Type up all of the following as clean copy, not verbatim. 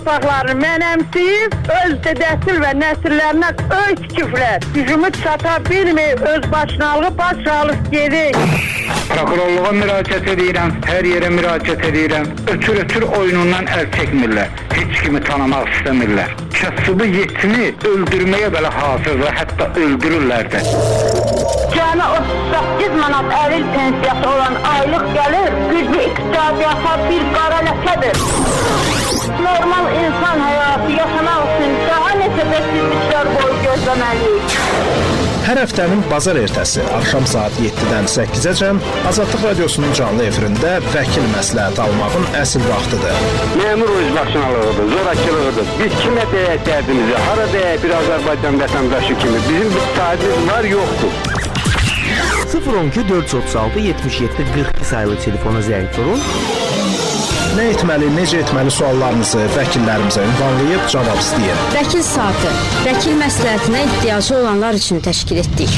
torpaqlarını mənəmsəyib, öz dədəsil və nəsillərinə öz küfrlər gücümü çata bilməyib, öz başınalığı baş alıb gedir. Prokurorluğa müraciət edirəm, hər yerə müraciət edirəm. Ötür oyunundan əl çəkmirlər, heç kimi tanımaq istəmirlər. Kəsubu yetini öldürməyə belə hazırdır, hətta öldürürlər də. Cəmi 38 manat əril pensiyası olan aylıq gəlir, güclü iqtisadiyyata bir qara ləkədir. Normal insan həyatı yaşamaq üçün daha neçə bəsizliklər boyu gözləməliyik. Hər həftənin bazar ertəsi axşam saat 7-dən 8-əcən Azadlıq Radiosunun canlı efirində vəkil məsləhət almağın əsl vaxtıdır. Məmur özbaşınalığıdır, zorakılığıdır. Biz kimə deyək dərdimizi, hara deyək bir Azərbaycan vətəndaşı kimi. Bizim bir sahibimiz var, yoxdur. 012 436 77 42 sayılı telefona zəng vurun. Nə etməli, necə etməli suallarınızı vəkillərimizə ünvanlayıb cavab istəyin. Vəkil saatı, vəkil məsləhətinə ehtiyacı olanlar üçün təşkil etdik.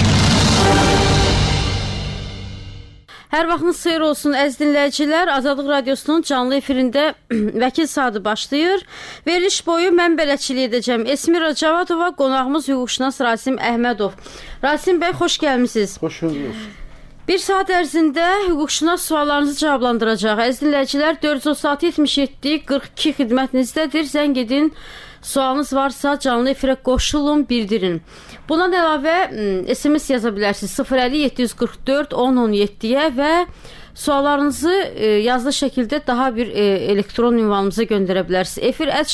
Hər vaxtınız xeyir olsun əziz dinləyicilər. Azadlıq Radiosunun canlı efirində vəkil saatı başlayır. Veriliş boyu mən bələdçilik edəcəm. Esmira Cavadova, qonağımız hüquqşünas Rasim Əhmədov. Rasim bəy, xoş gəlmisiniz. Xoş gördünüz. Bir saat ərzində hüquqşünas suallarınızı cavablandıracaq. Əziz dinləyicilər, 477 42 xidmətinizdədir. Zəng edin. Sualınız varsa canlı efirə qoşulun, bildirin. Bundan əlavə SMS yaza bilərsiniz 050 744 1017-yə və suallarınızı yazılı şəkildə daha bir elektron ünvanımıza göndərə bilərsiniz.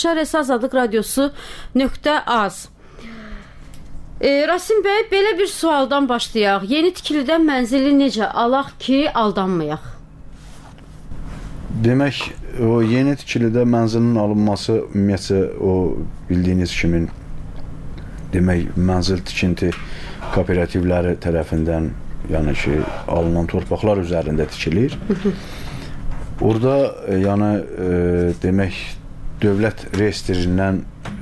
efir@azadlıqradiosu.az. Rasim bəy, belə bir sualdan başlayaq. Yeni tikilidən mənzili necə alaq ki, aldanmayaq? Demək, o yeni tikilidə mənzilin alınması ümumiyyətcə o bildiyiniz kimi demək, mənzil tikinti kooperativləri tərəfindən, yəni ki, alınan torpaqlar üzərində tikilir. Orada, yəni, demək, dövlət reyestrindən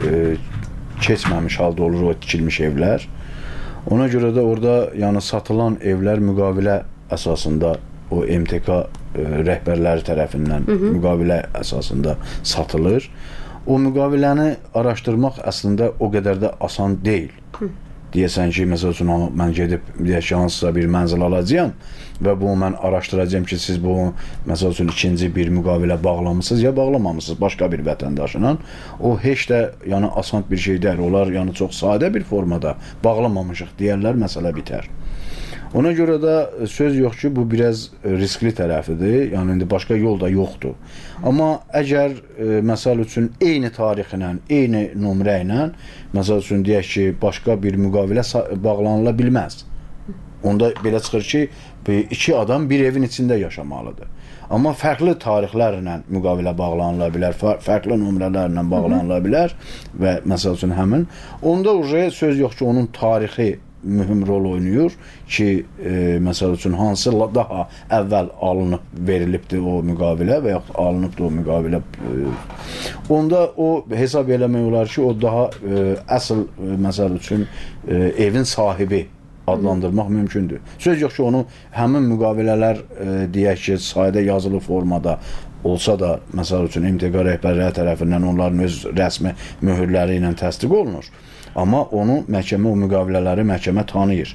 keçməmiş halda olur o tikilmiş evlər. Ona görə də orada yəni satılan evlər müqavilə əsasında o MTK rəhbərləri tərəfindən müqavilə əsasında satılır. O müqaviləni araşdırmaq əslində o qədər də asan deyil. Deyəsən ki, məsəl üçün mən gedib deyək ki, hansısa bir mənzil alacağam və bunu mən araşdıracağam ki, siz bu məsəl üçün ikinci bir müqavilə bağlamısınız ya bağlamamışsınız başqa bir vətəndaşla. O heç də yəni asan bir şey deyil. Onlar yəni çox sadə bir formada bağlamamışıq deyərlər, məsələ bitər. Ona görə də söz yox ki, bu biraz riskli tərəfidir. Yəni indi başqa yol da yoxdur. Amma əgər məsəl üçün eyni tarixlə, eyni nömrə ilə məsəl üçün deyək ki, başqa bir müqavilə bağlanıla bilməz. Onda belə çıxır ki, iki adam bir evin içində yaşamalıdır. Amma fərqli tarixlərlə müqavilə bağlanıla bilər, fərqli nömrələrlə bağlanıla bilər və məsəl üçün həmin. Onda söz yox ki, onun tarixi mühüm rol oynayır ki, məsəl üçün hansı daha əvvəl alınıb verilibdir o müqavilə və yaxud alınıbdır o müqavilə. Onda o hesab eləmək olar ki, o daha əsl məsəl üçün evin sahibi adlandırmaq mümkündür. Söz yox ki, onu həmin müqavilələr deyək ki, sadə yazılı formada olsa da, məsəl üçün MTK rəhbərləri tərəfindən onların öz rəsmi möhürləri ilə təsdiq olunur. Amma onu məhkəmə, o müqavilələri məhkəmə tanıyır.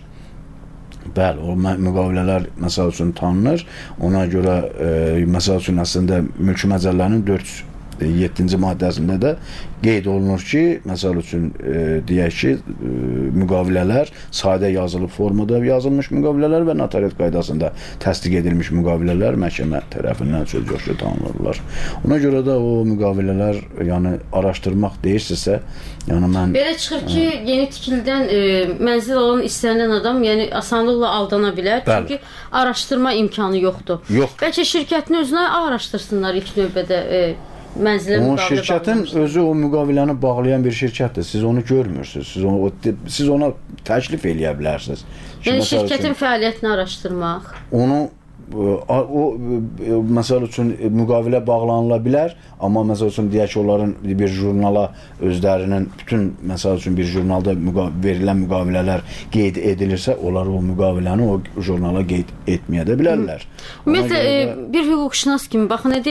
Bəli, o müqavilələr məsəl üçün tanınır. Ona görə, məsəl üçün əslində mülki məcəllənin 407-ci maddəsində də qeyd olunur ki, məsəl üçün deyək ki, müqavilələr sadə yazılı formada yazılmış müqavilələr və notariat qaydasında təsdiq edilmiş müqavilələr məhkəmə tərəfindən söz yox ki, tanınırlar. Ona görə də o müqavilələr yəni araşdırmaq deyirsinizsə, yəni mən belə çıxır ki, yeni tikilidən mənzil alan istənilən adam yəni asanlıqla aldana bilər. Bəli. Çünki araşdırma imkanı yoxdur. Yox. Bəlkə şirkətin özünə araşdırsınlar ilk növbədə mənzilə o müqavilə şirkətin bağlamışlar. özü o müqaviləni bağlayan bir şirkətdir. Siz onu görmürsünüz. Siz ona təklif eləyə bilərsiniz. Yəni şirkətin fəaliyyətini araşdırmaq. Onu o məsəl üçün müqavilə bağlanıla bilər, amma məsəl üçün deyək ki, onların bir jurnala özlərinin bütün məsəl üçün bir jurnalda verilən müqavilələr qeyd edilirsə, onlar o müqaviləni o jurnala qeyd etməyə də bilərlər. Ümumiyyətlə bir hüquqşünas kimi baxın,